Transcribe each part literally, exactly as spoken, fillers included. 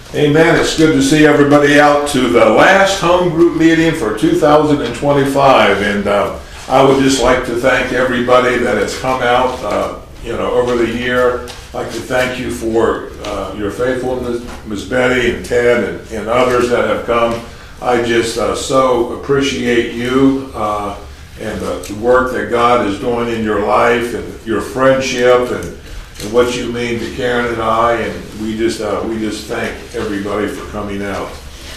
Amen. It's good to see everybody out to the last home group meeting for two thousand twenty-five. And uh, I would just like to thank everybody that has come out, uh, you know, over the year. I'd like to thank you for uh, your faithfulness, Miz Betty and Ted and, and others that have come. I just uh, so appreciate you uh, and uh, the work that God is doing in your life and your friendship and and what you mean to Karen and I, and we just uh, we just thank everybody for coming out,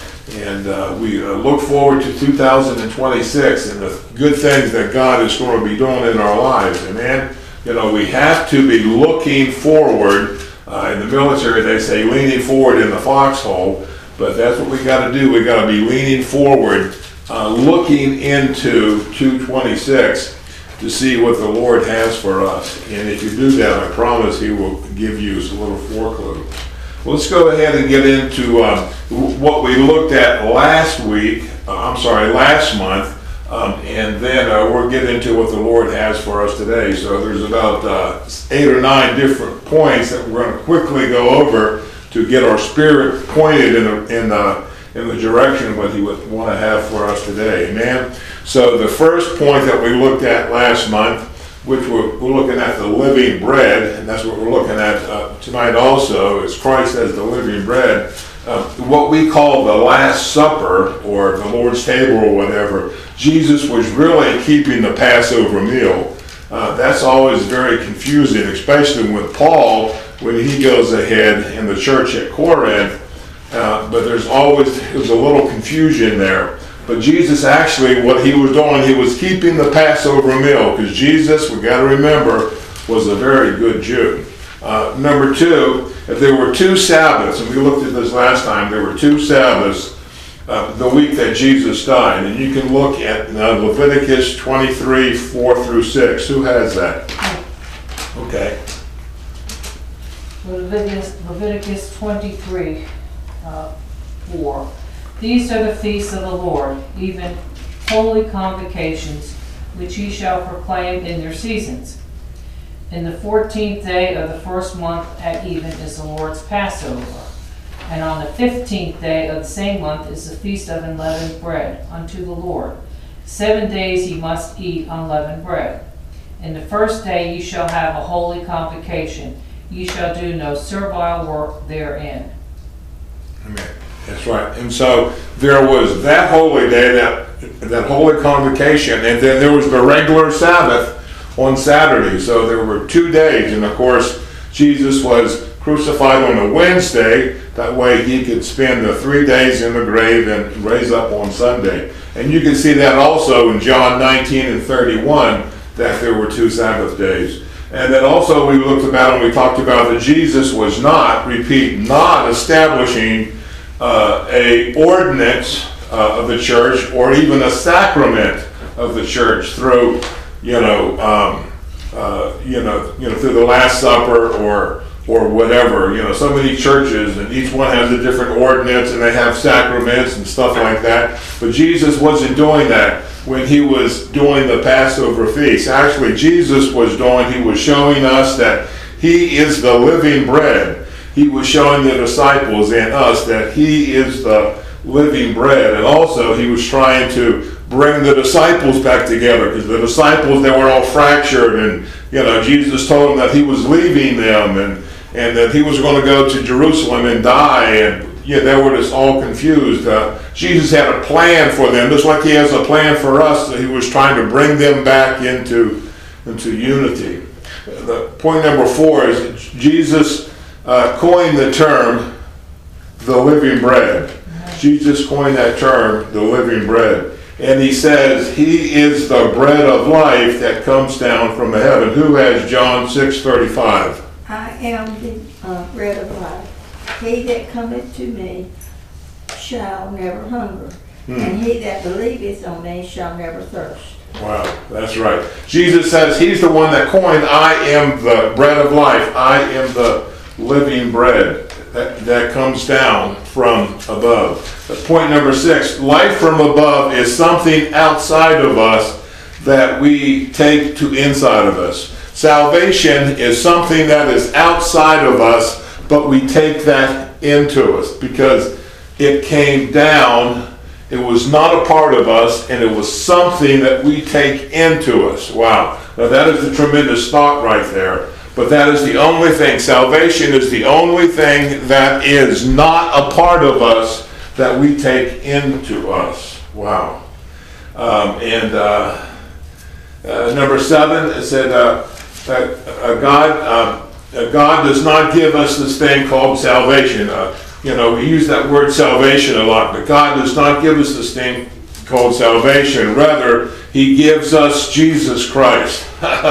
and uh, we uh, look forward to two thousand twenty-six and the good things that God is going to be doing in our lives. And man, you know, we have to be looking forward. Uh, in the military, they say leaning forward in the foxhole, but that's what we got to do. We got to be leaning forward, uh, looking into two twenty-six. To see what the Lord has for us. And if you do that, I promise He will give you a little foreclosure. Well, let's go ahead and get into um, what we looked at last week, uh, I'm sorry, last month, um, and then uh, we'll get into what the Lord has for us today. So there's about uh, eight or nine different points that we're going to quickly go over to get our spirit pointed in the, in the, in the direction what He would want to have for us today. Amen. So the first point that we looked at last month, which we're, we're looking at the living bread, and that's what we're looking at uh, tonight also, is Christ as the living bread. Uh, what we call the Last Supper, or the Lord's table, or whatever, Jesus was really keeping the Passover meal. Uh, that's always very confusing, especially with Paul, when he goes ahead in the church at Corinth. Uh, but there's always, there's a little confusion there. But Jesus actually, what He was doing, He was keeping the Passover meal, because Jesus, we got to remember, was a very good Jew. Uh, number two, if there were two Sabbaths, and we looked at this last time, there were two Sabbaths uh, the week that Jesus died. And you can look at uh, Leviticus twenty-three, four through six. Who has that? Okay. Leviticus, Leviticus twenty-three, uh, four. These are the feasts of the Lord, even holy convocations, which ye shall proclaim in their seasons. In the fourteenth day of the first month at even is the Lord's Passover. And on the fifteenth day of the same month is the feast of unleavened bread unto the Lord. Seven days ye must eat unleavened bread. In the first day ye shall have a holy convocation. Ye shall do no servile work therein. Amen. That's right. And so there was that holy day, that that holy convocation, and then there was the regular Sabbath on Saturday. So there were two days, and of course Jesus was crucified on a Wednesday. That way He could spend the three days in the grave and raise up on Sunday. And you can see that also in John nineteen and thirty-one, that there were two Sabbath days. And then also we looked about and we talked about that Jesus was not, repeat, not establishing Uh, a ordinance uh, of the church, or even a sacrament of the church through, you know, um, uh, you know, you know, through the Last Supper or or whatever. You know, so many churches, and each one has a different ordinance, and they have sacraments and stuff like that. But Jesus wasn't doing that when He was doing the Passover feast. Actually, Jesus was doing. He was showing us that He is the living bread. He was showing the disciples and us that He is the living bread. And also He was trying to bring the disciples back together, because the disciples, they were all fractured, and you know, Jesus told them that He was leaving them, and, and that He was going to go to Jerusalem and die, and yeah, they were just all confused. Uh, Jesus had a plan for them, just like He has a plan for us. So He was trying to bring them back into, into unity. The point number four is that Jesus Uh, coined the term the living bread. Jesus coined that term, the living bread. And He says He is the bread of life that comes down from the heaven. Who has John six thirty-five? I am the uh, bread of life. He that cometh to me shall never hunger, hmm. and he that believeth on me shall never thirst. Wow, that's right. Jesus says He's the one that coined, I am the bread of life. I am the living bread that, that comes down from above. Point number six, life from above is something outside of us that we take to inside of us. Salvation is something that is outside of us but we take that into us because it came down. It was not a part of us, and it was something that we take into us. Wow. Now that is a tremendous thought right there. But that is the only thing. Salvation is the only thing that is not a part of us that we take into us. Wow. Um, and uh, uh, number seven, it said uh, that uh, God, uh, God does not give us this thing called salvation. Uh, You know, we use that word salvation a lot, but God does not give us this thing called salvation. Rather, He gives us Jesus Christ.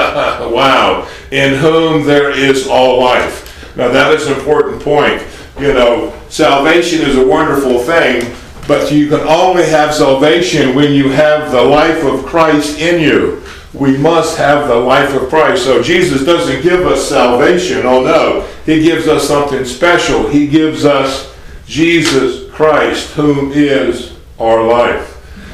Wow. In whom there is all life. Now, that is an important point. You know, salvation is a wonderful thing, but you can only have salvation when you have the life of Christ in you. We must have the life of Christ. So Jesus doesn't give us salvation. Oh no. He gives us something special. He gives us Jesus Christ, whom is our life.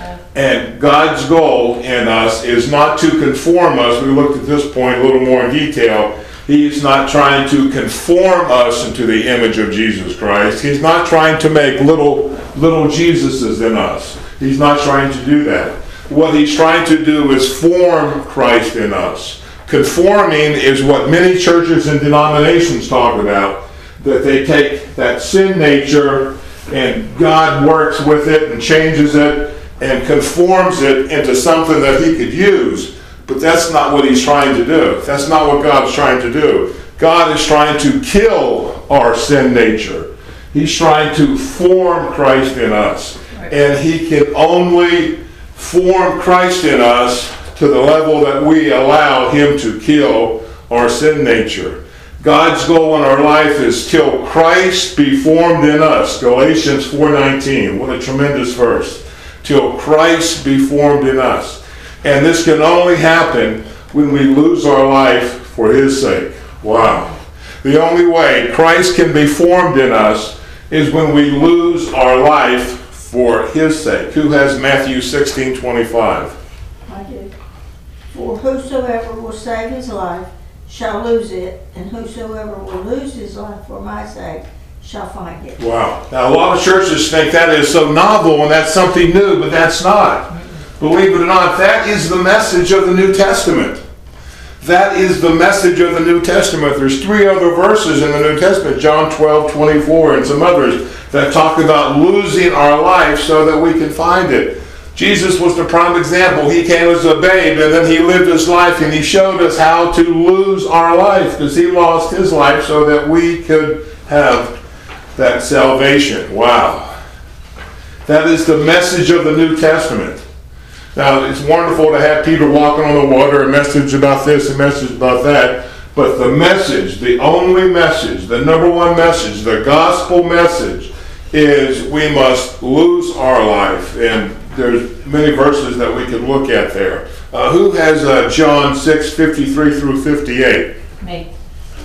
And God's goal in us is not to conform us. We looked at this point a little more in detail. He's not trying to conform us into the image of Jesus Christ. He's not trying to make little, little Jesuses in us. He's not trying to do that. What He's trying to do is form Christ in us. Conforming is what many churches and denominations talk about, that they take that sin nature and God works with it and changes it and conforms it into something that He could use. But that's not what He's trying to do. That's not what God's trying to do. God is trying to kill our sin nature. He's trying to form Christ in us. And He can only form Christ in us to the level that we allow Him to kill our sin nature. God's goal in our life is till Christ be formed in us. Galatians four nineteen. What a tremendous verse. Till Christ be formed in us. And this can only happen when we lose our life for His sake. Wow. The only way Christ can be formed in us is when we lose our life for His sake. Who has Matthew sixteen twenty-five? I do. For whosoever will save his life shall lose it, and whosoever will lose his life for my sake shall find it. Wow. Now a lot of churches think that is so novel and that's something new, but that's not. Believe it or not, that is the message of the New Testament. That is the message of the New Testament. There's three other verses in the New Testament, John twelve twenty-four and some others, that talk about losing our life so that we can find it. Jesus was the prime example. He came as a babe and then He lived His life and He showed us how to lose our life because He lost His life so that we could have that salvation. Wow. That is the message of the New Testament. Now, it's wonderful to have Peter walking on the water, a message about this, a message about that. But the message, the only message, the number one message, the gospel message is we must lose our life. And there's many verses that we could look at there. Uh, who has uh, John six fifty-three through fifty-eight? Me.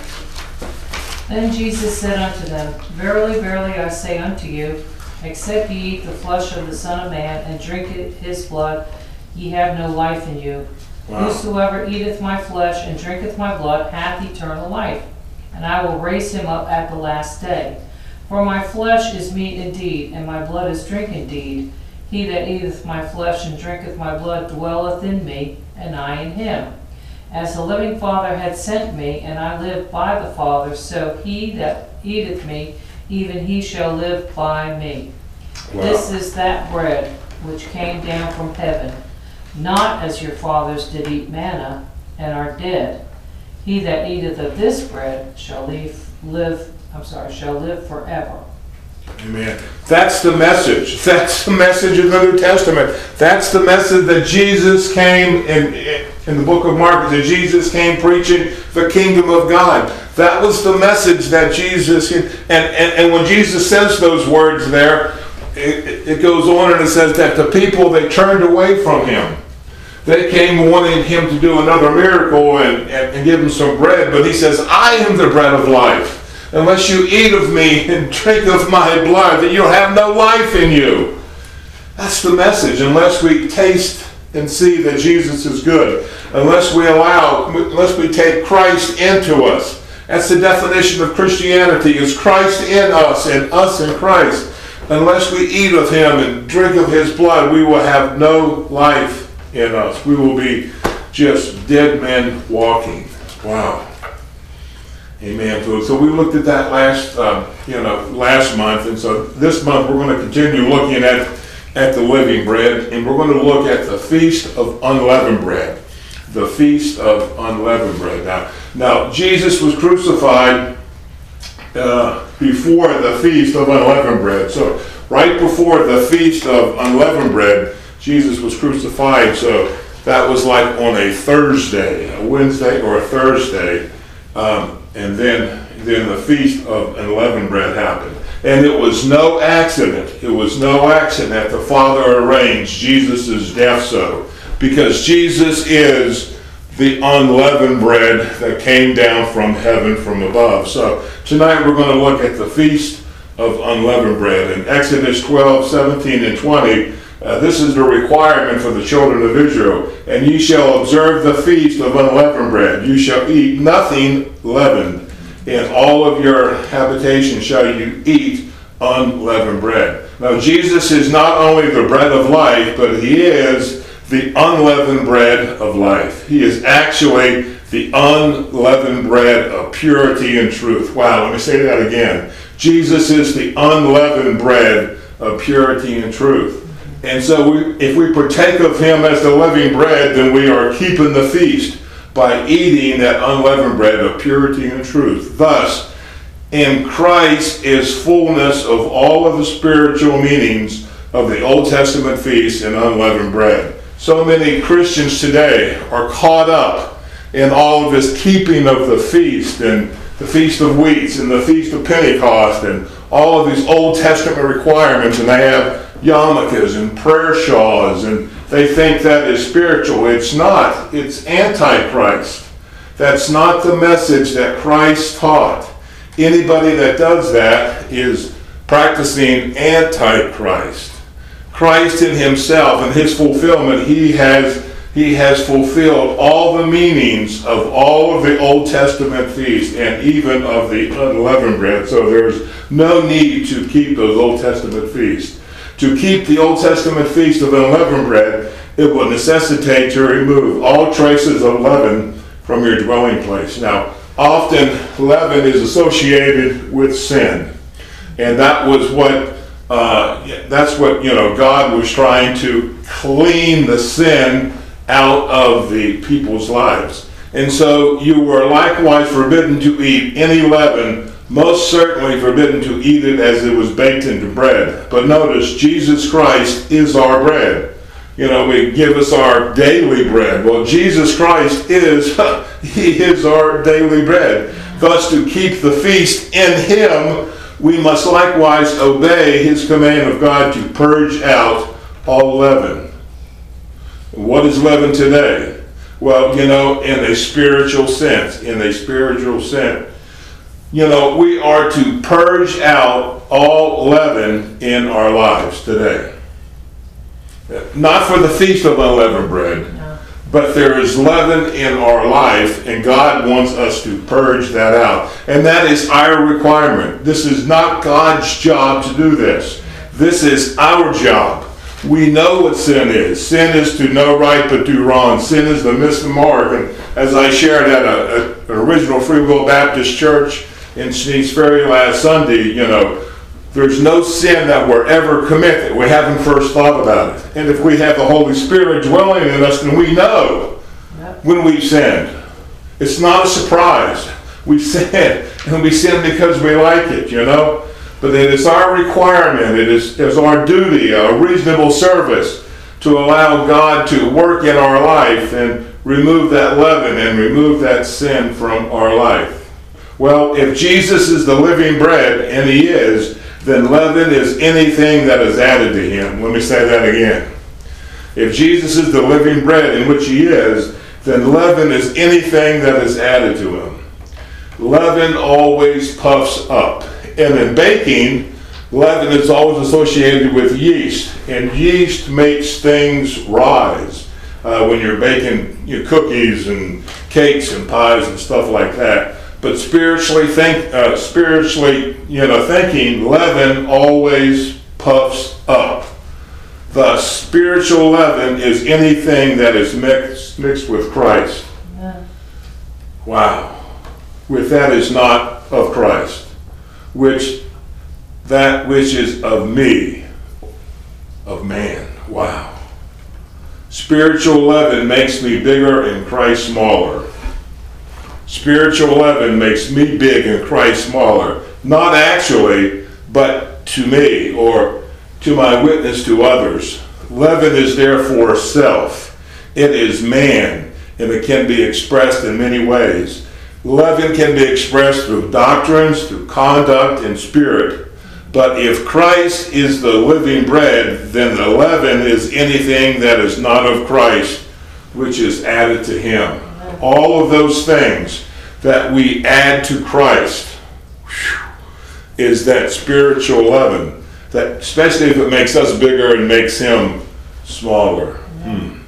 Then Jesus said unto them, Verily, verily, I say unto you, except ye eat the flesh of the Son of Man, and drink His blood, ye have no life in you. Wow. Whosoever eateth my flesh and drinketh my blood hath eternal life, and I will raise him up at the last day. For my flesh is meat indeed, and my blood is drink indeed. He that eateth my flesh and drinketh my blood dwelleth in me, and I in him. As the living Father hath sent me, and I live by the Father, so he that eateth me, even he shall live by me. Wow. This is that bread which came down from heaven, not as your fathers did eat manna, and are dead. He that eateth of this bread shall live, live I'm sorry, shall live forever. Amen. That's the message. That's the message of the New Testament. That's the message that Jesus came in, in the book of Mark, that Jesus came preaching the kingdom of God. That was the message that Jesus, and, and, and when Jesus says those words there, it, it goes on and it says that the people, they turned away from Him. They came wanting Him to do another miracle and, and, and give Him some bread, but He says, I am the bread of life. Unless you eat of me and drink of my blood, that you'll have no life in you. That's the message. Unless we taste and see that Jesus is good, unless we allow, unless we take Christ into us, That's the definition of Christianity, is Christ in us and us in Christ. Unless we eat of him and drink of his blood, we will have no life in us. We will be just dead men walking. Wow. Amen. So we looked at that last, uh, you know, last month, and so this month we're going to continue looking at at the living bread, and we're going to look at the feast of unleavened bread. The feast of unleavened bread. Now, now Jesus was crucified uh, before the feast of unleavened bread. So right before the feast of unleavened bread, Jesus was crucified. So that was like on a Thursday, a Wednesday or a Thursday. Um, and then, then the feast of unleavened bread happened. And it was no accident. It was no accident that the Father arranged Jesus' death so. Because Jesus is the unleavened bread that came down from heaven from above. So tonight we're going to look at the feast of unleavened bread. In Exodus twelve, seventeen, and twenty, uh, this is the requirement for the children of Israel. And ye shall observe the feast of unleavened bread. You shall eat nothing leavened. In all of your habitation shall you eat unleavened bread. Now Jesus is not only the bread of life, but he is the unleavened bread of life. He is actually the unleavened bread of purity and truth. Wow, let me say that again. Jesus is the unleavened bread of purity and truth. And so we, if we partake of him as the living bread, then we are keeping the feast by eating that unleavened bread of purity and truth. Thus, in Christ is fullness of all of the spiritual meanings of the Old Testament feast and unleavened bread. So many Christians today are caught up in all of this keeping of the feast and the Feast of Weeks and the Feast of Pentecost and all of these Old Testament requirements, and they have yarmulkes and prayer shawls, and they think that is spiritual. It's not. It's Antichrist. That's not the message that Christ taught. Anybody that does that is practicing Antichrist. Christ in himself and his fulfillment, he has he has fulfilled all the meanings of all of the Old Testament feasts and even of the unleavened bread. So there's no need to keep those Old Testament feasts. To keep the Old Testament feast of unleavened bread, it will necessitate to remove all traces of leaven from your dwelling place. Now, often leaven is associated with sin, and that was what uh, that's what you know God was trying to clean the sin out of the people's lives. And so you were likewise forbidden to eat any leaven, most certainly forbidden to eat it as it was baked into bread. But notice, Jesus Christ is our bread. You know, we give us our daily bread. Well, Jesus Christ is, he is our daily bread. Thus, to keep the feast in him, we must likewise obey his command of God to purge out all leaven. What is leaven today? Well, you know, in a spiritual sense, in a spiritual sense, you know, we are to purge out all leaven in our lives today. Not for the feast of unleavened bread, no. But there is leaven in our life, and God wants us to purge that out. And that is our requirement. This is not God's job to do this. This is our job. We know what sin is. Sin is to know right but do wrong. Sin is to miss the mark. And as I shared at a, a, an original Free Will Baptist church in Sneads Ferry last Sunday, you know, there's no sin that we're ever committed. We haven't first thought about it. And if we have the Holy Spirit dwelling in us, then we know yep. when we've sinned. It's not a surprise. We sin, and we sin because we like it, you know. But it is our requirement, it is, it is our duty, a reasonable service to allow God to work in our life and remove that leaven and remove that sin from our life. Well, if Jesus is the living bread, and he is, then leaven is anything that is added to him. Let me say that again. If Jesus is the living bread, in which he is, then leaven is anything that is added to him. Leaven always puffs up. And in baking, leaven is always associated with yeast, and yeast makes things rise. Uh, when you're baking your cookies and cakes and pies and stuff like that, but spiritually think, uh, spiritually, you know, thinking, leaven always puffs up. Thus, spiritual leaven is anything that is mixed, mixed with Christ. Amen. Wow. With that is not of Christ, which that which is of me, of man. Wow. Spiritual leaven makes me bigger and Christ smaller. Spiritual leaven makes me big and Christ smaller. Not actually, but to me, or to my witness to others. Leaven is therefore self. It is man, and it can be expressed in many ways. Leaven can be expressed through doctrines, through conduct, and spirit. But if Christ is the living bread, then the leaven is anything that is not of Christ, which is added to him. All of those things that we add to Christ, whew, is that spiritual leaven. That, especially if it makes us bigger and makes him smaller. Hmm.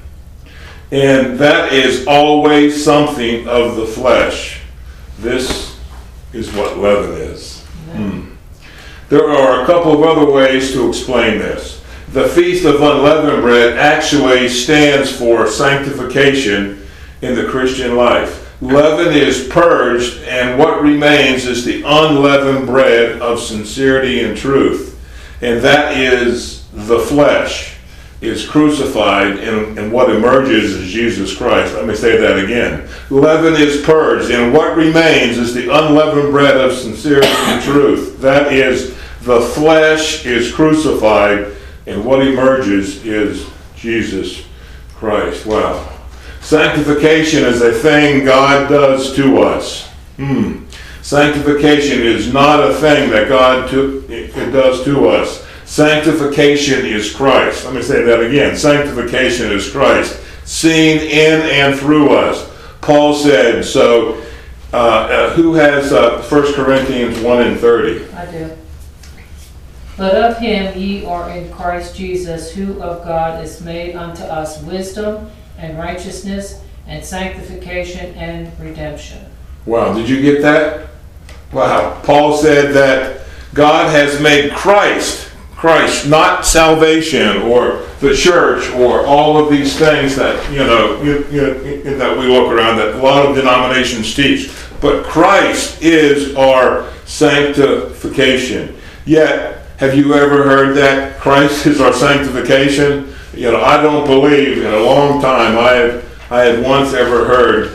And that is always something of the flesh. This is what leaven is. Hmm. There are a couple of other ways to explain this. The Feast of Unleavened Bread actually stands for sanctification in the Christian life. Leaven is purged, and what remains is the unleavened bread of sincerity and truth. And that is the flesh is crucified, and, and what emerges is Jesus Christ. Let me say that again. Leaven is purged, and what remains is the unleavened bread of sincerity and truth. That is, the flesh is crucified, and what emerges is Jesus Christ. Wow. Sanctification is a thing God does to us. Hmm. Sanctification is not a thing that God to, it, it does to us. Sanctification is Christ. Let me say that again. Sanctification is Christ, seen in and through us. Paul said, so uh, uh, who has uh, First Corinthians one and thirty? I do. But of him ye are in Christ Jesus, who of God is made unto us wisdom and righteousness and sanctification and redemption. Wow, did you get that? Wow. Paul said that God has made Christ, Christ, not salvation or the church or all of these things that, you know, you, you, that we look around that a lot of denominations teach. But Christ is our sanctification. Yet, have you ever heard that Christ is our sanctification? You know, I don't believe in a long time I have I had once ever heard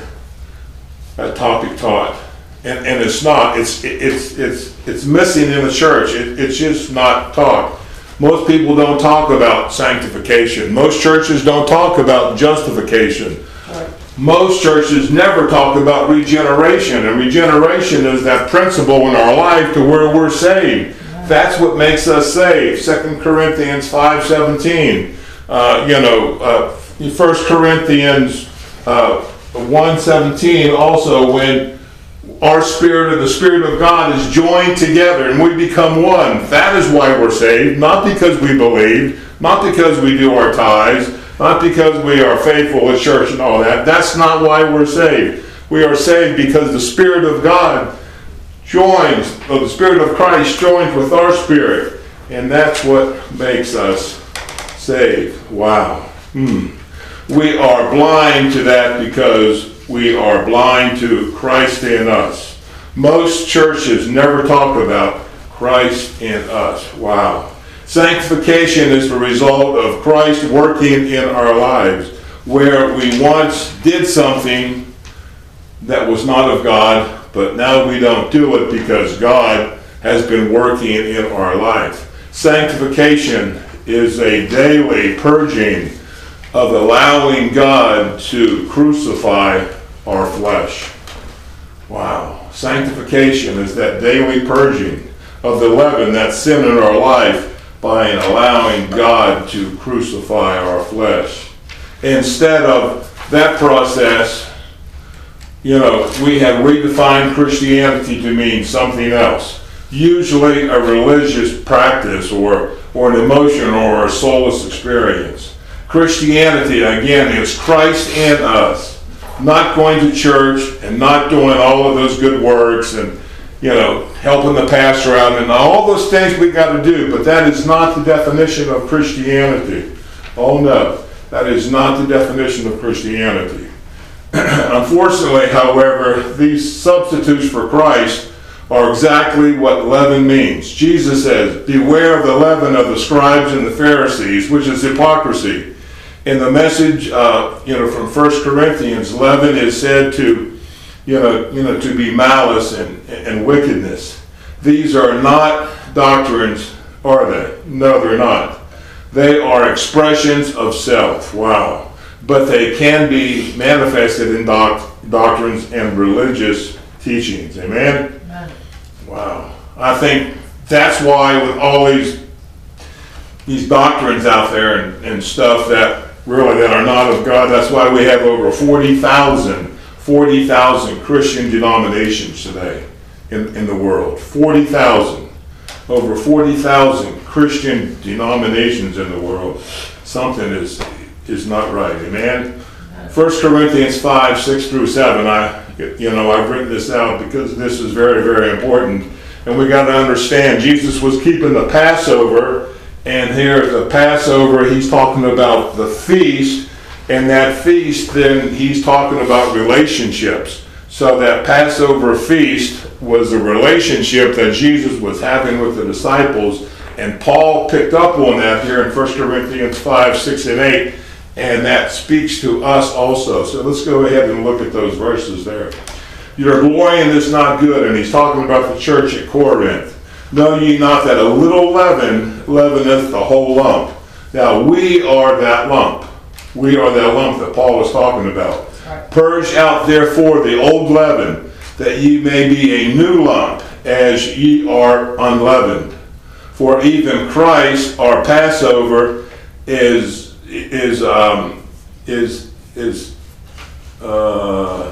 that topic taught. And, and it's not. It's it's it's it's missing in the church. It, it's just not taught. Most people don't talk about sanctification. Most churches don't talk about justification. Right. Most churches never talk about regeneration. And regeneration is that principle in our life to where we're saved. Right. That's what makes us saved. Second Corinthians five seventeen. Uh, you know, uh, First Corinthians uh, one seventeen also, when our spirit and the Spirit of God is joined together and we become one. That is why we're saved, not because we believe, not because we do our tithes, not because we are faithful at church and all that. That's not why we're saved. We are saved because the Spirit of God joins, or the Spirit of Christ joins with our spirit, and that's what makes us saved. Wow. Hmm. We are blind to that because we are blind to Christ in us. Most churches never talk about Christ in us. Wow. Sanctification is the result of Christ working in our lives, where we once did something that was not of God, but now we don't do it because God has been working in our life. Sanctification is a daily purging of allowing God to crucify our flesh. Wow. Sanctification is that daily purging of the leaven, that sin in our life, by allowing God to crucify our flesh. Instead of that process, you know, we have redefined Christianity to mean something else. Usually a religious practice or, or an emotion or a soulless experience. Christianity, again, is Christ in us. not going to church and not doing all of those good works and, you know, helping the pastor out and all those things we got to do, but that is not the definition of Christianity. Oh no, that is not the definition of Christianity. Unfortunately, however, these substitutes for Christ are exactly what leaven means. Jesus says, beware of the leaven of the scribes and the Pharisees, which is hypocrisy. In the message, uh, you know, from First Corinthians, leaven is said to, you know, you know, to be malice and, and wickedness. These are not doctrines, are they? No, they're not. They are expressions of self. Wow. But they can be manifested in doc- doctrines and religious teachings. Amen? Amen? Wow. I think that's why with all these these doctrines out there and, and stuff that really that are not of God, that's why we have over forty thousand forty thousand Christian denominations today in, in the world. forty thousand. Over forty thousand Christian denominations in the world. Something is is not right. Amen? First Corinthians five, six through seven. I, you know, I've written this out because this is very, very important. And we got to understand, Jesus was keeping the Passover. And here at the Passover, he's talking about the feast. And that feast, then he's talking about relationships. So that Passover feast was a relationship that Jesus was having with the disciples. And Paul picked up on that here in First Corinthians five, six, and eight. And that speaks to us also. So let's go ahead and look at those verses there. Your glorying is not good. And he's talking about the church at Corinth. Know ye not that a little leaven leaveneth the whole lump? Now we are that lump. We are that lump that Paul was talking about. Right. Purge out therefore the old leaven, that ye may be a new lump, as ye are unleavened. For even Christ, our Passover, is is um, is is uh,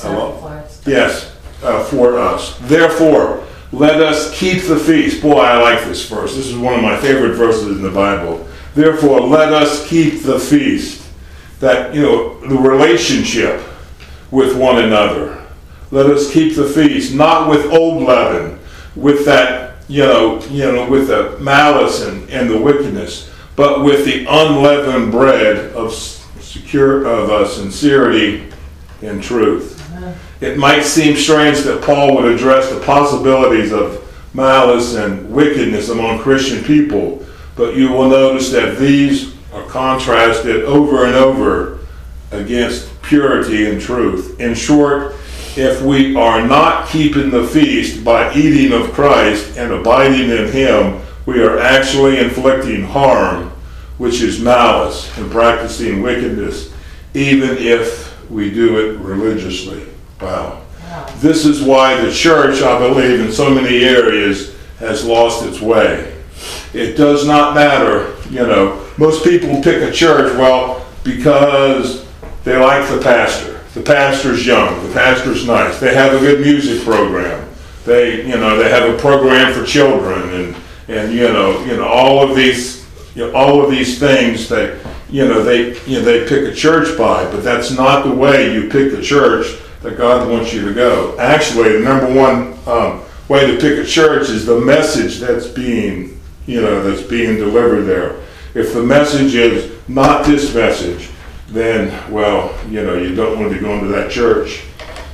yes uh, for us. Therefore, let us keep the feast. Boy, I like this verse. This is one of my favorite verses in the Bible. Therefore, let us keep the feast. That, you know, the relationship with one another. Let us keep the feast, not with old leaven, with that, you know, you know, with the malice and, and the wickedness, but with the unleavened bread of secure of uh, sincerity and truth. Uh-huh. It might seem strange that Paul would address the possibilities of malice and wickedness among Christian people, but you will notice that these are contrasted over and over against purity and truth. In short, if we are not keeping the feast by eating of Christ and abiding in him, we are actually inflicting harm, which is malice, and practicing wickedness, even if we do it religiously. Wow. Wow. This is why the church, I believe, in so many areas has lost its way. It does not matter, you know, most people pick a church, well, because they like the pastor. The pastor's young, the pastor's nice. They have a good music program. They, you know, they have a program for children, and and you know, you know, all of these, you know, all of these things that, you know, they, you know, they pick a church by, but that's not the way you pick the church that God wants you to go. Actually, the number one um, way to pick a church is the message that's being, you know, that's being delivered there. If the message is not this message, then, well, you know, you don't want to go into that church.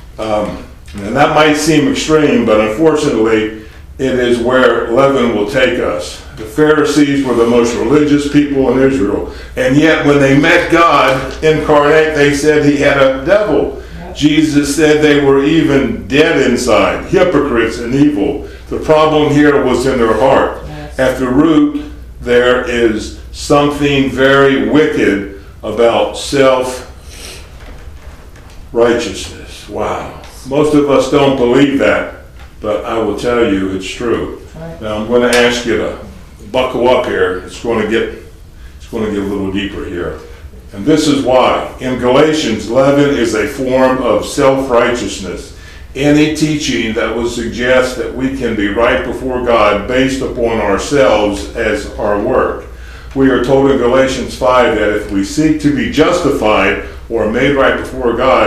Um, and that might seem extreme, but unfortunately, it is where leaven will take us. The Pharisees were the most religious people in Israel, and yet when they met God incarnate, they said he had a devil. Yep. Jesus said they were even dead inside, hypocrites and evil. The problem here was in their heart. Yes. At the root, there is something very wicked about self-righteousness. Wow. Most of us don't believe that, but I will tell you it's true. Right. Now I'm going to ask you to buckle up here. It's going to get it's going to get a little deeper here. And this is why. In Galatians, leaven is a form of self-righteousness. Any teaching that would suggest that we can be right before God based upon ourselves as our work. We are told in Galatians five that if we seek to be justified or made right before God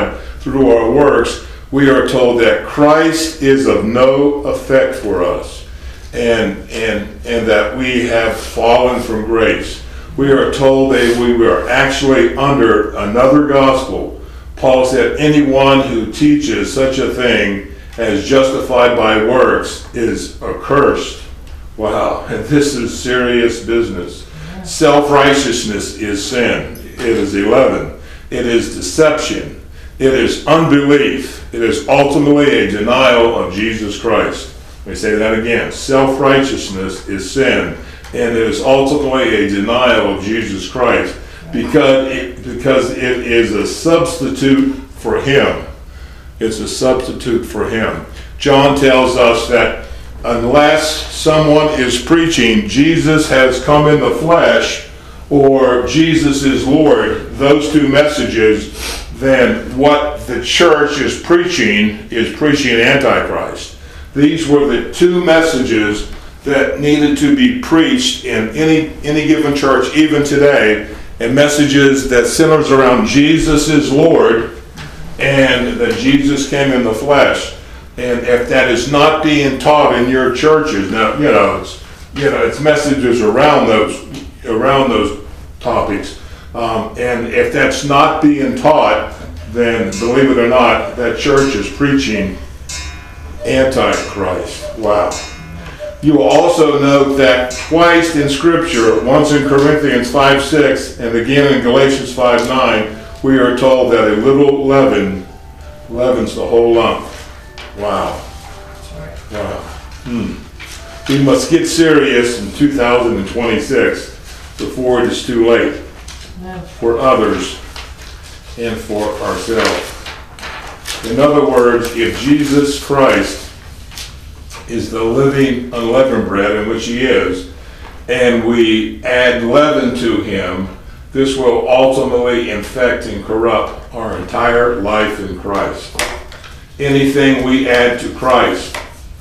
through our works, we are told that Christ is of no effect for us, and and and that we have fallen from grace. We are told that we were actually under another gospel. Paul said, anyone who teaches such a thing as justified by works is accursed. Wow, and this is serious business. Self-righteousness is sin. It is eleven. It is deception. It is unbelief. It is ultimately a denial of Jesus Christ. Let me say that again. Self-righteousness is sin, and it is ultimately a denial of Jesus Christ because it, because it is a substitute for Him. It's a substitute for Him. John tells us that unless someone is preaching Jesus has come in the flesh or Jesus is Lord, those two messages, then what the church is preaching is preaching Antichrist. These were the two messages that needed to be preached in any, any given church, even today, and messages that centers around Jesus is Lord and that Jesus came in the flesh. And if that is not being taught in your churches, now you know it's you know it's messages around those around those topics, um, and if that's not being taught, then believe it or not, that church is preaching Antichrist. Wow. You will also note that twice in Scripture, once in Corinthians five six and again in Galatians five nine, we are told that a little leaven leavens the whole lump. Wow. Wow. Hmm. We must get serious in two thousand twenty-six before it is too late for others and for ourselves. In other words, if Jesus Christ is the living unleavened bread, in which He is, and we add leaven to Him, this will ultimately infect and corrupt our entire life in Christ. Anything we add to Christ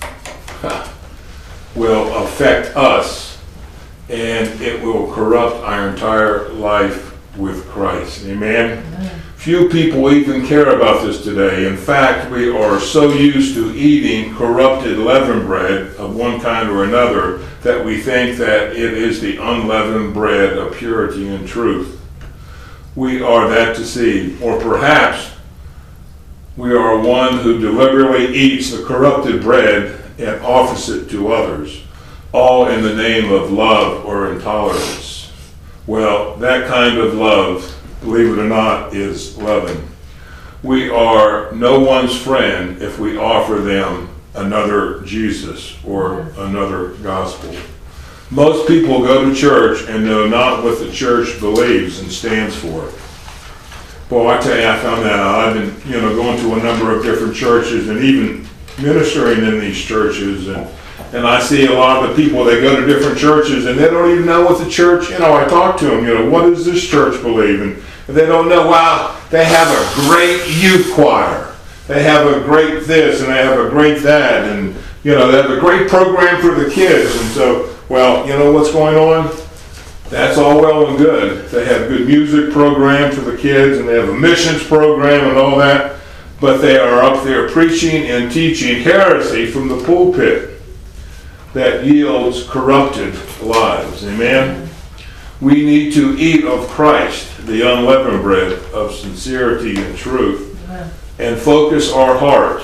will affect us, and it will corrupt our entire life with Christ. Amen? Amen. Few people even care about this today. In fact, we are so used to eating corrupted leavened bread of one kind or another that we think that it is the unleavened bread of purity and truth. We are that deceived. Or perhaps we are one who deliberately eats the corrupted bread and offers it to others, all in the name of love or intolerance. Well, that kind of love, believe it or not, is leaven. We are no one's friend if we offer them another Jesus or another gospel. Most people go to church and know not what the church believes and stands for. Boy, I tell you, I found that out. I've been, you know, going to a number of different churches and even ministering in these churches, and and I see a lot of the people that go to different churches and they don't even know what the church, you know, I talk to them, you know, what does this church believe? And they don't know, wow, they have a great youth choir. They have a great this and they have a great that, and, you know, they have a great program for the kids. And so, well, you know what's going on? That's all well and good. They have good music program for the kids and they have a missions program and all that, but they are up there preaching and teaching heresy from the pulpit that yields corrupted lives. Amen? We need to eat of Christ, the unleavened bread of sincerity and truth, Amen. And focus our heart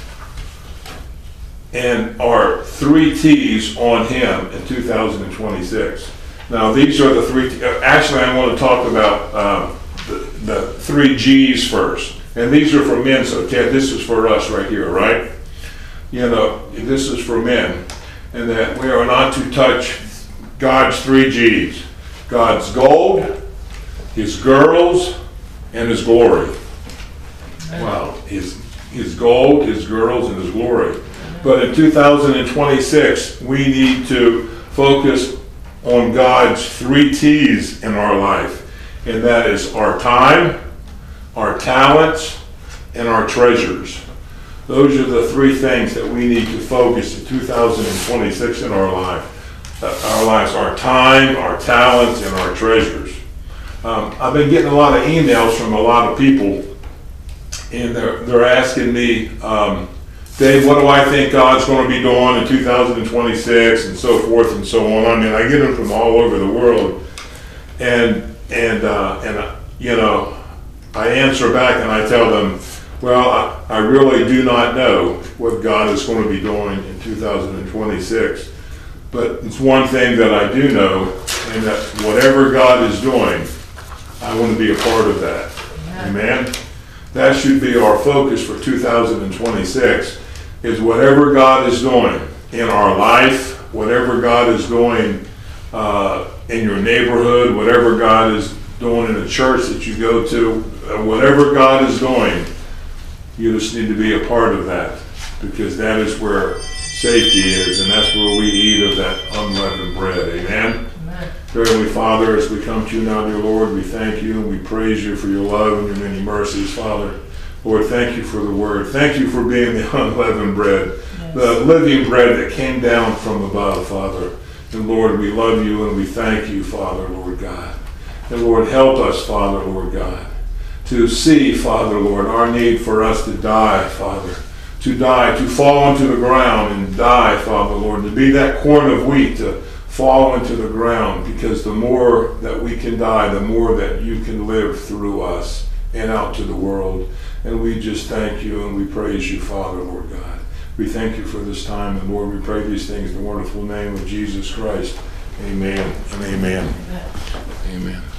and our three T's on Him in two thousand twenty-six. Now, these are the three, t- actually I want to talk about um, the, the three G's first. And these are for men, so Ted, this is for us right here, right? You know, this is for men. And that we are not to touch God's three G's. God's gold, His girls, and His glory. Wow. His, his gold, His girls, and His glory. But in two thousand twenty-six, we need to focus on God's three T's in our life. And that is our time, our talents, and our treasures. Those are the three things that we need to focus in two thousand twenty-six in our life. Uh, our lives, our time, our talents, and our treasures. Um, I've been getting a lot of emails from a lot of people and they're, they're asking me, um, Dave, what do I think God's going to be doing in two thousand twenty-six and so forth and so on. I mean, I get them from all over the world, and and uh, and uh, you know, I answer back and I tell them, well, I, I really do not know what God is going to be doing in two thousand twenty-six, but it's one thing that I do know, and that whatever God is doing, I want to be a part of that. Amen. Amen? That should be our focus for two thousand twenty-six, is whatever God is doing in our life, whatever God is doing uh, in your neighborhood, whatever God is doing in the church that you go to, uh, whatever God is doing, you just need to be a part of that, because that is where safety is, and that's where we eat of that unleavened bread. Amen? Amen. Dear Heavenly Father, as we come to you now, dear Lord, we thank you and we praise you for your love and your many mercies, Father. Lord, thank you for the word. Thank you for being the unleavened bread, yes, the living bread that came down from above, Father. And Lord, we love you and we thank you, Father, Lord God. And Lord, help us, Father, Lord God, to see, Father, Lord, our need for us to die, Father, to die, to fall into the ground and die, Father, Lord, to be that corn of wheat, to fall into the ground, because the more that we can die, the more that you can live through us and out to the world. And we just thank you and we praise you, Father, Lord God. We thank you for this time, and Lord, we pray these things in the wonderful name of Jesus Christ. Amen and amen. Amen. Amen.